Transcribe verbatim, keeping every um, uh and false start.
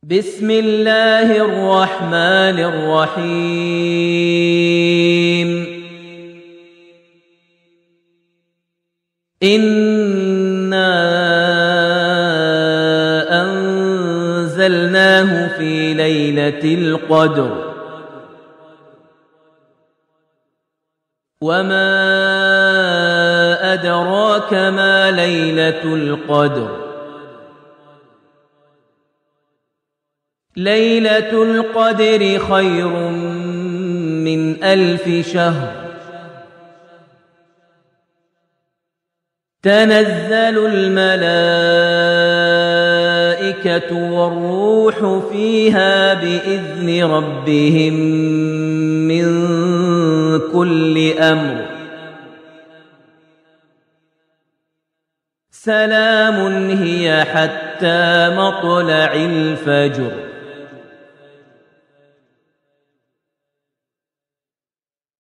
بسم الله الرحمن الرحيم إنا أنزلناه في ليلة القدر وما أدراك ما ليلة القدر ليلة القدر خير من ألف شهر تنزل الملائكة والروح فيها بإذن ربهم من كل أمر سلام هي حتى مطلع الفجر